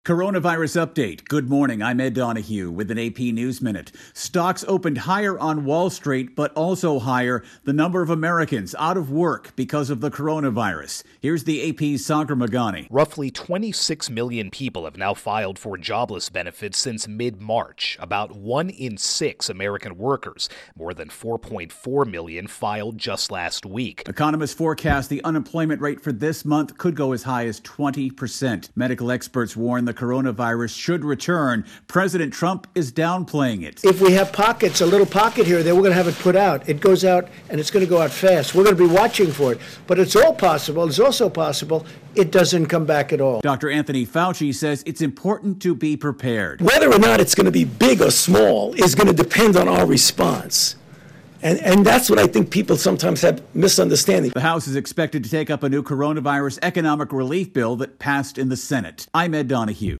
Coronavirus update. Good morning. I'm Ed Donahue with an AP News Minute. Stocks opened higher on Wall Street, but also higher the number of Americans out of work because of the coronavirus. Here's the AP's Sagar Meghani. Roughly 26 million people have now filed for jobless benefits since mid-March. About 1 in 6 American workers. More than 4.4 million filed just last week. Economists forecast the unemployment rate for this month could go as high as 20%. Medical experts warn the coronavirus should return. President Trump is downplaying it. If we have pockets, a little pocket here or there, we're going to have it put out. It goes out, and it's going to go out fast. We're going to be watching for it. But it's all possible. It's also possible it doesn't come back at all. Dr. Anthony Fauci says it's important to be prepared. Whether or not it's going to be big or small is going to depend on our response. And that's what I think people sometimes have misunderstanding. The House is expected to take up a new coronavirus economic relief bill that passed in the Senate. I'm Ed Donahue.